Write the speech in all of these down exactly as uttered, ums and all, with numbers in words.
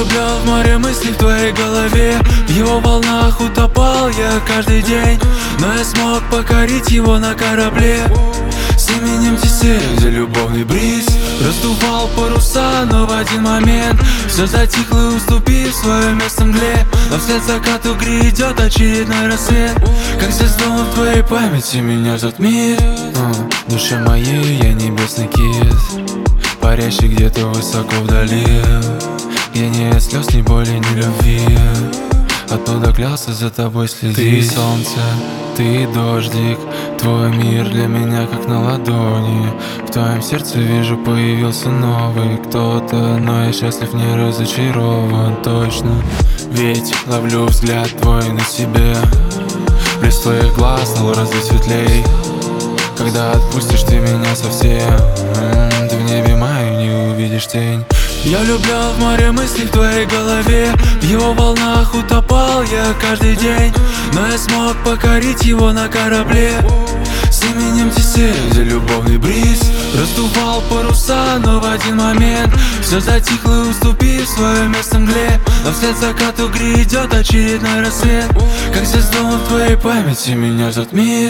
влюблен в море мыслей в твоей голове. В его волнах утопал я каждый день, но я смог покорить его на корабле. С именем Тесей, где любовный бриз раздувал паруса, но в один момент все затихло и уступив свое место мгле. Но вслед закату грядет очередной рассвет, как звездом в твоей памяти меня затмит. В душе моей я небесный кит, парящий где-то высоко вдали, где нет слез, ни боли, ни любви. Оттуда клялся за тобой следить. Ты солнце, ты дождик, твой мир для меня как на ладони. В твоем сердце вижу, появился новый кто-то, но я счастлив, не разочарован точно. Ведь ловлю взгляд твой на себе, блеск твоих глаз стал разы светлей. Когда отпустишь ты меня совсем, ты в небе маю не увидишь тень. Я влюблен в море мыслей в твоей голове. В его волнах утопал я каждый день, но я смог покорить его на корабле. С именем Тесей, где любовный бриз раздувал паруса, но в один момент все затихло и уступив свое место мгле. Но вслед закату грядет очередной рассвет, как звездом в твоей памяти меня затмит.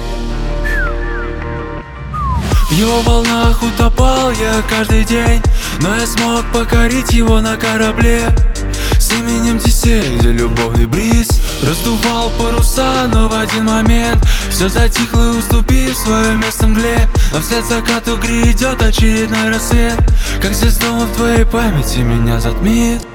В его волнах утопал я каждый день, но я смог покорить его на корабле. С именем Тесей, где любовный бриз раздувал паруса, но в один момент все затихло и уступив свое место мгле. Но вслед закату грядет очередной рассвет, как звездом в твоей памяти меня затмит.